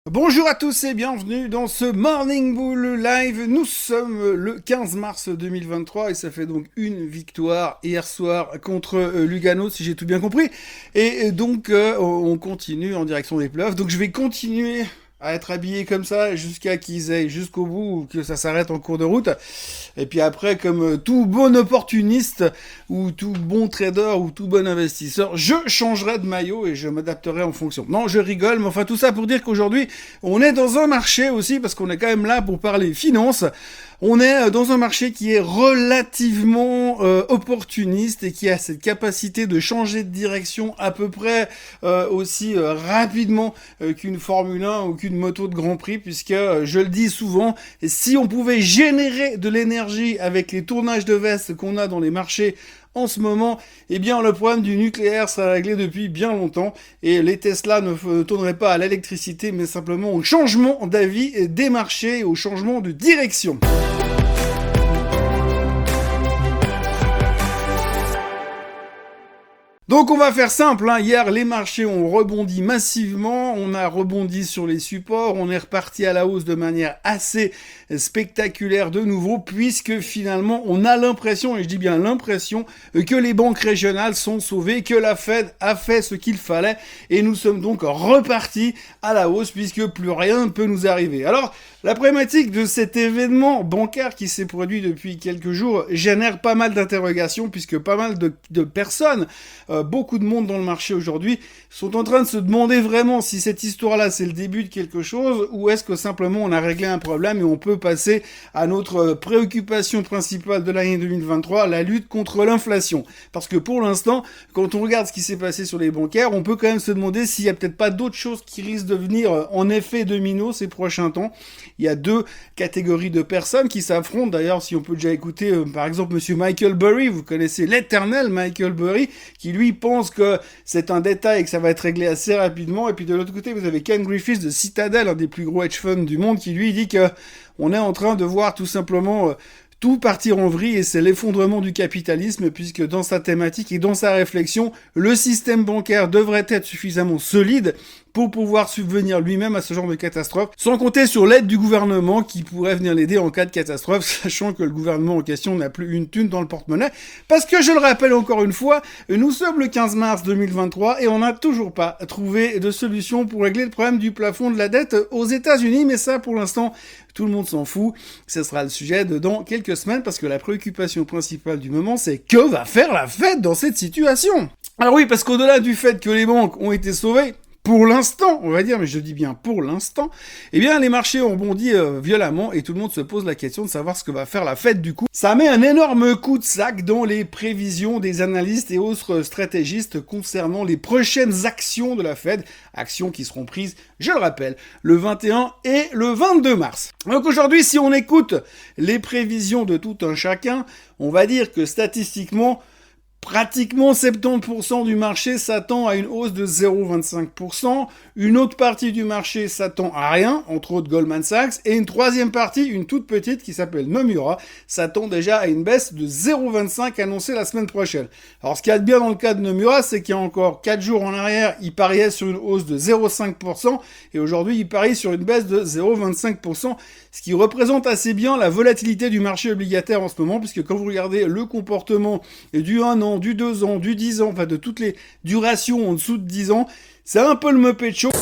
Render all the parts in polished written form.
Bonjour à tous et bienvenue dans ce Morning Bull Live. Nous sommes le 15 mars 2023 et ça fait donc une victoire hier soir contre Lugano, si j'ai tout bien compris. Et donc on continue en direction des playoffs. Donc je vais continuer à être habillé comme ça jusqu'à qu'ils aillent jusqu'au bout ou que ça s'arrête en cours de route. Et puis après, comme tout bon opportuniste ou tout bon trader ou tout bon investisseur, je changerai de maillot et je m'adapterai en fonction. Non, je rigole, mais enfin tout ça pour dire qu'aujourd'hui, on est dans un marché aussi, parce qu'on est quand même là pour parler finance. On est dans un marché qui est relativement opportuniste et qui a cette capacité de changer de direction à peu près aussi rapidement qu'une Formule 1 ou qu'une moto de Grand Prix, puisque je le dis souvent, si on pouvait générer de l'énergie avec les tournages de veste qu'on a dans les marchés en ce moment, eh bien le problème du nucléaire serait réglé depuis bien longtemps et les Tesla ne tourneraient pas à l'électricité mais simplement au changement d'avis des marchés et au changement de direction. Donc on va faire simple, hein. Hier les marchés ont rebondi massivement, on a rebondi sur les supports, on est reparti à la hausse de manière assez spectaculaire de nouveau, puisque finalement on a l'impression, et je dis bien l'impression, que les banques régionales sont sauvées, que la Fed a fait ce qu'il fallait, et nous sommes donc repartis à la hausse, puisque plus rien ne peut nous arriver. Alors, la problématique de cet événement bancaire qui s'est produit depuis quelques jours génère pas mal d'interrogations, puisque pas mal de personnes, beaucoup de monde dans le marché aujourd'hui, sont en train de se demander vraiment si cette histoire-là c'est le début de quelque chose, ou est-ce que simplement on a réglé un problème et on peut passer à notre préoccupation principale de l'année 2023, la lutte contre l'inflation. Parce que pour l'instant, quand on regarde ce qui s'est passé sur les bancaires, on peut quand même se demander s'il y a peut-être pas d'autres choses qui risquent de venir en effet domino ces prochains temps. Il y a deux catégories de personnes qui s'affrontent. D'ailleurs, si on peut déjà écouter, par exemple, monsieur Michael Burry, vous connaissez l'éternel Michael Burry, qui lui pense que c'est un détail et que ça va être réglé assez rapidement. Et puis de l'autre côté, vous avez Ken Griffiths de Citadel, un des plus gros hedge funds du monde, qui lui dit que on est en train de voir tout simplement tout partir en vrille et c'est l'effondrement du capitalisme, puisque dans sa thématique et dans sa réflexion, le système bancaire devrait être suffisamment solide pour pouvoir subvenir lui-même à ce genre de catastrophe, sans compter sur l'aide du gouvernement qui pourrait venir l'aider en cas de catastrophe, sachant que le gouvernement en question n'a plus une thune dans le porte-monnaie, parce que je le rappelle encore une fois, nous sommes le 15 mars 2023 et on n'a toujours pas trouvé de solution pour régler le problème du plafond de la dette aux États-Unis, mais ça pour l'instant tout le monde s'en fout, ce sera le sujet de dans quelques semaines, parce que la préoccupation principale du moment c'est que va faire la Fed dans cette situation. Alors oui, parce qu'au-delà du fait que les banques ont été sauvées, pour l'instant, on va dire, mais je dis bien pour l'instant, eh bien les marchés ont rebondi violemment et tout le monde se pose la question de savoir ce que va faire la Fed du coup. Ça met un énorme coup de sac dans les prévisions des analystes et autres stratégistes concernant les prochaines actions de la Fed, actions qui seront prises, je le rappelle, le 21 et le 22 mars. Donc aujourd'hui, si on écoute les prévisions de tout un chacun, on va dire que statistiquement, pratiquement 70% du marché s'attend à une hausse de 0,25%, une autre partie du marché s'attend à rien, entre autres Goldman Sachs, et une troisième partie, une toute petite qui s'appelle Nomura, s'attend déjà à une baisse de 0,25 annoncée la semaine prochaine. Alors ce qu'il y a de bien dans le cas de Nomura, c'est qu'il y a encore 4 jours en arrière, il pariait sur une hausse de 0,5%, et aujourd'hui il parie sur une baisse de 0,25%, ce qui représente assez bien la volatilité du marché obligataire en ce moment, puisque quand vous regardez le comportement du 1 an, du 2 ans, du 10 ans, enfin de toutes les durations en dessous de 10 ans, c'est un peu le Muppet Show.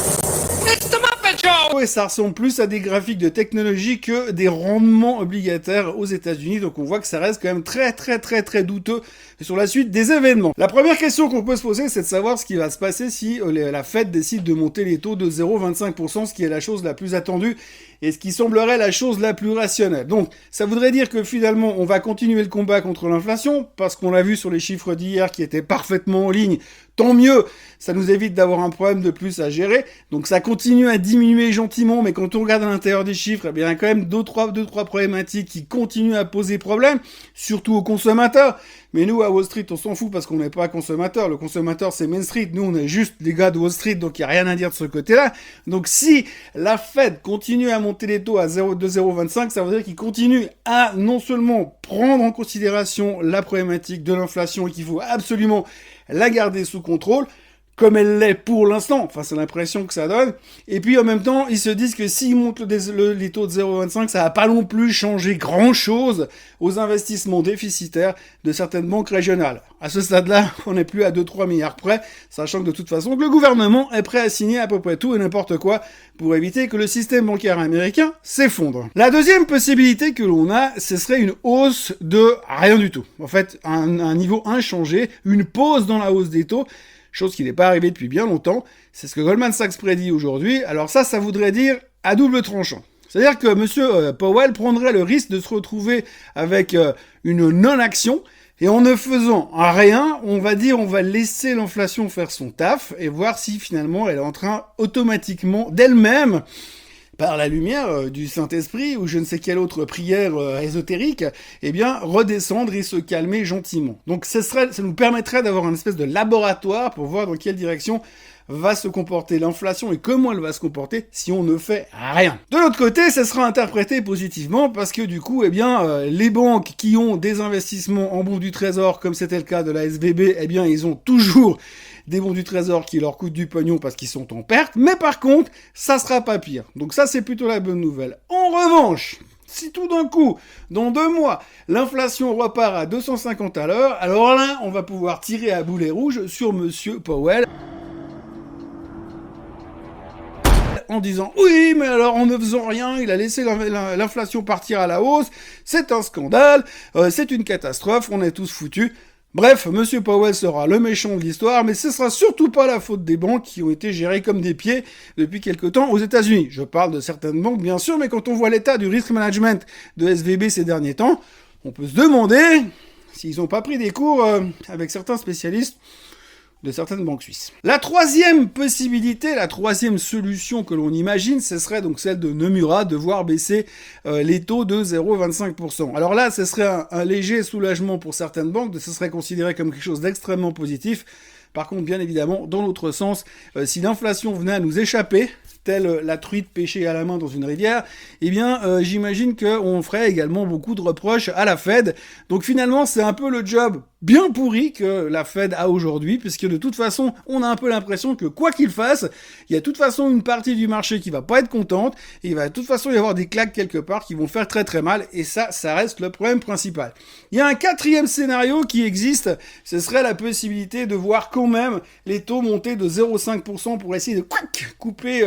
Et ça ressemble plus à des graphiques de technologie que des rendements obligataires aux États-Unis. Donc on voit que ça reste quand même très douteux sur la suite des événements. La première question qu'on peut se poser, c'est de savoir ce qui va se passer si la Fed décide de monter les taux de 0,25%, ce qui est la chose la plus attendue et ce qui semblerait la chose la plus rationnelle. Donc ça voudrait dire que finalement on va continuer le combat contre l'inflation, parce qu'on l'a vu sur les chiffres d'hier qui étaient parfaitement en ligne. Tant mieux, ça nous évite d'avoir un problème de plus à gérer. Donc ça continue à diminuer gentiment, mais quand on regarde à l'intérieur des chiffres, eh bien, il y a quand même deux, trois problématiques qui continuent à poser problème, surtout aux consommateurs. Mais nous, à Wall Street, on s'en fout parce qu'on n'est pas consommateur. Le consommateur, c'est Main Street. Nous, on est juste des gars de Wall Street, donc il n'y a rien à dire de ce côté-là. Donc si la Fed continue à monter les taux à 0,25, ça veut dire qu'il continue à non seulement prendre en considération la problématique de l'inflation et qu'il faut absolument la garder sous contrôle, comme elle l'est pour l'instant. Enfin, c'est l'impression que ça donne. Et puis, en même temps, ils se disent que s'ils montent les taux de 0,25, ça va pas non plus changer grand-chose aux investissements déficitaires de certaines banques régionales. À ce stade-là, on n'est plus à 2-3 milliards près, sachant que de toute façon, le gouvernement est prêt à signer à peu près tout et n'importe quoi pour éviter que le système bancaire américain s'effondre. La deuxième possibilité que l'on a, ce serait une hausse de rien du tout. En fait, un niveau inchangé, une pause dans la hausse des taux, chose qui n'est pas arrivée depuis bien longtemps. C'est ce que Goldman Sachs prédit aujourd'hui. Alors ça voudrait dire à double tranchant. C'est-à-dire que M. Powell prendrait le risque de se retrouver avec une non-action, et en ne faisant rien, on va laisser l'inflation faire son taf et voir si finalement elle est en train automatiquement d'elle-même, par la lumière du Saint-Esprit ou je ne sais quelle autre prière ésotérique, eh bien redescendre et se calmer gentiment. Donc ça nous permettrait d'avoir une espèce de laboratoire pour voir dans quelle direction va se comporter l'inflation et comment elle va se comporter si on ne fait rien. De l'autre côté, ça sera interprété positivement parce que du coup, les banques qui ont des investissements en bons du trésor, comme c'était le cas de la SVB, ils ont toujours des bons du trésor qui leur coûtent du pognon parce qu'ils sont en perte, mais par contre, ça sera pas pire. Donc ça, c'est plutôt la bonne nouvelle. En revanche, si tout d'un coup, dans 2 mois, l'inflation repart à 250 à l'heure, alors là, on va pouvoir tirer à boulet rouge sur Monsieur Powell. En disant « Oui, mais alors en ne faisant rien, il a laissé l'inflation partir à la hausse, c'est un scandale, c'est une catastrophe, on est tous foutus. » Bref, Monsieur Powell sera le méchant de l'histoire, mais ce sera surtout pas la faute des banques qui ont été gérées comme des pieds depuis quelque temps aux États-Unis. Je parle de certaines banques, bien sûr, mais quand on voit l'état du risk management de SVB ces derniers temps, on peut se demander s'ils n'ont pas pris des cours avec certains spécialistes de certaines banques suisses. La troisième possibilité, la troisième solution que l'on imagine, ce serait donc celle de Nomura, de voir baisser les taux de 0,25%. Alors là, ce serait un léger soulagement pour certaines banques, ce serait considéré comme quelque chose d'extrêmement positif. Par contre, bien évidemment, dans l'autre sens, si l'inflation venait à nous échapper, telle la truite pêchée à la main dans une rivière, j'imagine qu'on ferait également beaucoup de reproches à la Fed. Donc finalement, c'est un peu le job bien pourri que la Fed a aujourd'hui, puisque de toute façon, on a un peu l'impression que quoi qu'il fasse, il y a de toute façon une partie du marché qui va pas être contente, et il va de toute façon y avoir des claques quelque part qui vont faire très très mal, et ça reste le problème principal. Il y a un quatrième scénario qui existe, ce serait la possibilité de voir quand même les taux monter de 0,5% pour essayer de couper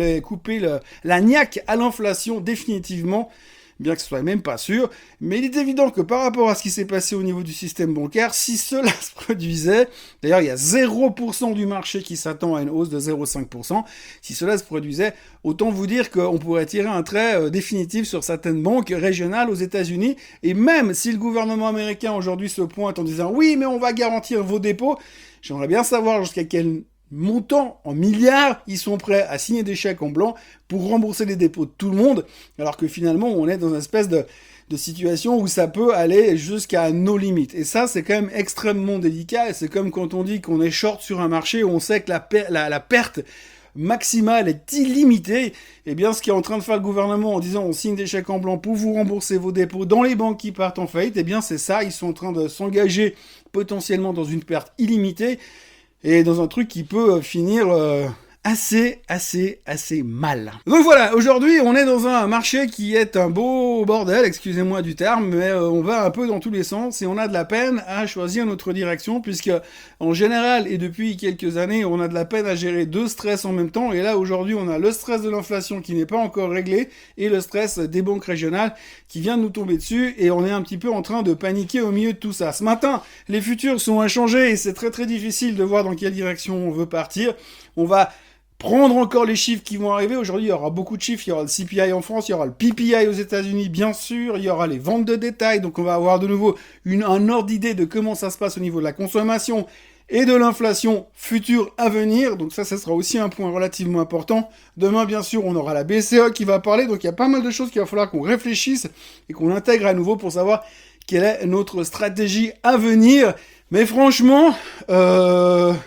la niaque à l'inflation définitivement, bien que ce soit même pas sûr, mais il est évident que par rapport à ce qui s'est passé au niveau du système bancaire, si cela se produisait, d'ailleurs il y a 0% du marché qui s'attend à une hausse de 0,5%, si cela se produisait, autant vous dire qu'on pourrait tirer un trait définitif sur certaines banques régionales aux États-Unis, et même si le gouvernement américain aujourd'hui se pointe en disant « Oui, mais on va garantir vos dépôts », j'aimerais bien savoir jusqu'à quel montant en milliards, ils sont prêts à signer des chèques en blanc pour rembourser les dépôts de tout le monde, alors que finalement, on est dans une espèce de situation où ça peut aller jusqu'à nos limites. Et ça, c'est quand même extrêmement délicat, et c'est comme quand on dit qu'on est short sur un marché où on sait que la perte maximale est illimitée. Eh bien, ce qui est en train de faire le gouvernement en disant on signe des chèques en blanc pour vous rembourser vos dépôts dans les banques qui partent en faillite, eh bien, c'est ça, ils sont en train de s'engager potentiellement dans une perte illimitée, et dans un truc qui peut finir assez mal. Donc voilà, aujourd'hui, on est dans un marché qui est un beau bordel, excusez-moi du terme, mais on va un peu dans tous les sens, et on a de la peine à choisir notre direction, puisque, en général, et depuis quelques années, on a de la peine à gérer 2 stress en même temps, et là, aujourd'hui, on a le stress de l'inflation qui n'est pas encore réglé, et le stress des banques régionales qui vient de nous tomber dessus, et on est un petit peu en train de paniquer au milieu de tout ça. Ce matin, les futurs sont inchangés, et c'est très très difficile de voir dans quelle direction on veut partir. On va prendre encore les chiffres qui vont arriver. Aujourd'hui, il y aura beaucoup de chiffres. Il y aura le CPI en France, il y aura le PPI aux États-Unis, bien sûr. Il y aura les ventes de détail. Donc, on va avoir de nouveau un ordre d'idée de comment ça se passe au niveau de la consommation et de l'inflation future à venir. Donc ça sera aussi un point relativement important. Demain, bien sûr, on aura la BCE qui va parler. Donc, il y a pas mal de choses qu'il va falloir qu'on réfléchisse et qu'on intègre à nouveau pour savoir quelle est notre stratégie à venir. Mais franchement,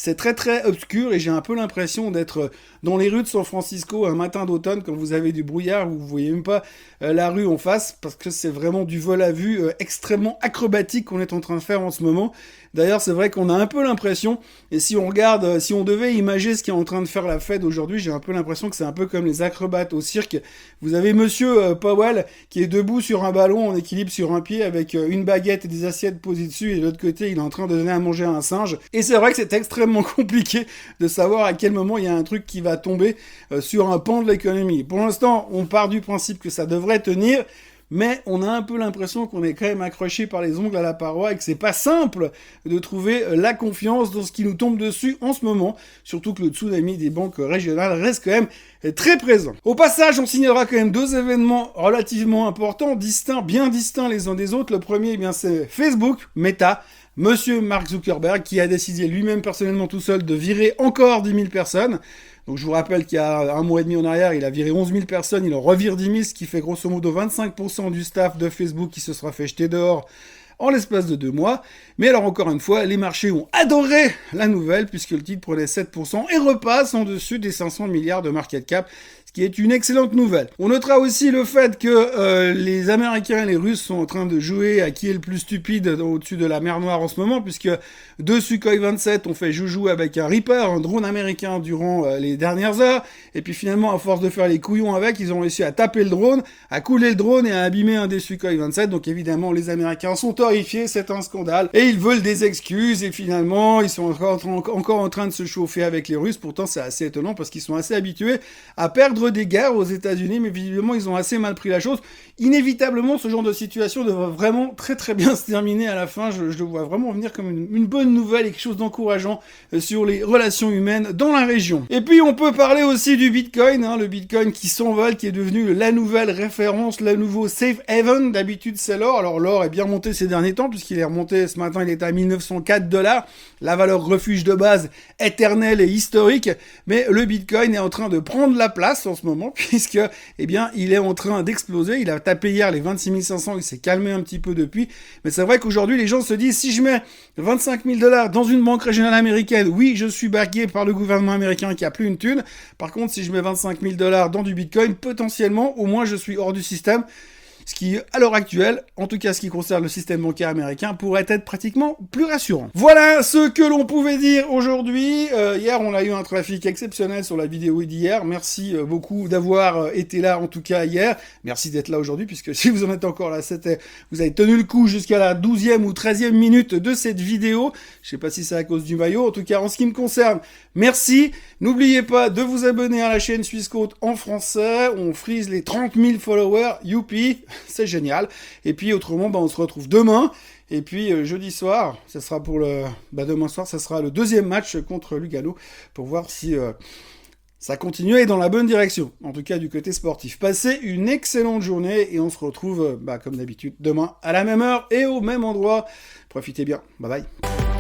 c'est très très obscur et j'ai un peu l'impression d'être dans les rues de San Francisco un matin d'automne quand vous avez du brouillard où vous voyez même pas la rue en face parce que c'est vraiment du vol à vue extrêmement acrobatique qu'on est en train de faire en ce moment. D'ailleurs, c'est vrai qu'on a un peu l'impression, et si on regarde, si on devait imaginer ce qui est en train de faire la Fed aujourd'hui, j'ai un peu l'impression que c'est un peu comme les acrobates au cirque. Vous avez monsieur Powell qui est debout sur un ballon en équilibre sur un pied avec une baguette et des assiettes posées dessus, et de l'autre côté, il est en train de donner à manger à un singe. Et c'est vrai que c'est extrêmement compliqué de savoir à quel moment il y a un truc qui va tomber sur un pan de l'économie. Pour l'instant, on part du principe que ça devrait tenir, mais on a un peu l'impression qu'on est quand même accroché par les ongles à la paroi et que c'est pas simple de trouver la confiance dans ce qui nous tombe dessus en ce moment, surtout que le tsunami des banques régionales reste quand même très présent. Au passage, on signalera quand même deux événements relativement importants, distincts, bien distincts les uns des autres. Le premier, eh bien, c'est Facebook, Meta, Monsieur Mark Zuckerberg, qui a décidé lui-même personnellement tout seul de virer encore 10 000 personnes. Donc je vous rappelle qu'il y a un mois et demi en arrière, il a viré 11 000 personnes, il en revire 10 000, ce qui fait grosso modo 25% du staff de Facebook qui se sera fait jeter dehors en l'espace de 2 mois. Mais alors encore une fois, les marchés ont adoré la nouvelle puisque le titre prenait 7% et repasse en dessus des 500 milliards de market cap, ce qui est une excellente nouvelle. On notera aussi le fait que les Américains et les Russes sont en train de jouer à qui est le plus stupide au-dessus de la mer Noire en ce moment, puisque deux Sukhoi 27 ont fait joujou avec un Reaper, un drone américain, durant les dernières heures, et puis finalement, à force de faire les couillons avec, ils ont réussi à taper le drone, à couler le drone et à abîmer un des Sukhoi 27, donc évidemment, les Américains sont horrifiés, c'est un scandale, et ils veulent des excuses, et finalement, ils sont encore en train de se chauffer avec les Russes. Pourtant, c'est assez étonnant, parce qu'ils sont assez habitués à perdre des guerres aux États-Unis, mais visiblement ils ont assez mal pris la chose. Inévitablement, ce genre de situation devrait vraiment très très bien se terminer à la fin. Je le vois vraiment venir comme une bonne nouvelle et quelque chose d'encourageant sur les relations humaines dans la région. Et puis on peut parler aussi du Bitcoin, le Bitcoin qui s'envole, qui est devenu la nouvelle référence, le nouveau safe haven. D'habitude c'est l'or. Alors l'or est bien monté ces derniers temps puisqu'il est remonté ce matin, il est à 1904 $, la valeur refuge de base éternelle et historique. Mais le Bitcoin est en train de prendre la place en ce moment, puisque, eh bien, il est en train d'exploser. Il a tapé hier les 26 500, il s'est calmé un petit peu depuis. Mais c'est vrai qu'aujourd'hui, les gens se disent, si je mets 25 000 $ dans une banque régionale américaine, oui, je suis baqué par le gouvernement américain qui a plus une thune. Par contre, si je mets 25 000 $ dans du Bitcoin, potentiellement, au moins, je suis hors du système. Ce qui, à l'heure actuelle, en tout cas ce qui concerne le système bancaire américain, pourrait être pratiquement plus rassurant. Voilà ce que l'on pouvait dire aujourd'hui. Hier, on a eu un trafic exceptionnel sur la vidéo d'hier. Merci beaucoup d'avoir été là, en tout cas hier. Merci d'être là aujourd'hui, puisque si vous en êtes encore là, vous avez tenu le coup jusqu'à la 12e ou 13e minute de cette vidéo. Je sais pas si c'est à cause du maillot. En tout cas, en ce qui me concerne, merci. N'oubliez pas de vous abonner à la chaîne Swissquote en français. On frise les 30 000 followers. Youpi! C'est génial. Et puis autrement, on se retrouve demain. Et puis jeudi soir, ça sera pour demain soir, ça sera le deuxième match contre Lugano pour voir si ça continue à aller dans la bonne direction. En tout cas, du côté sportif. Passez une excellente journée et on se retrouve, comme d'habitude, demain à la même heure et au même endroit. Profitez bien. Bye bye.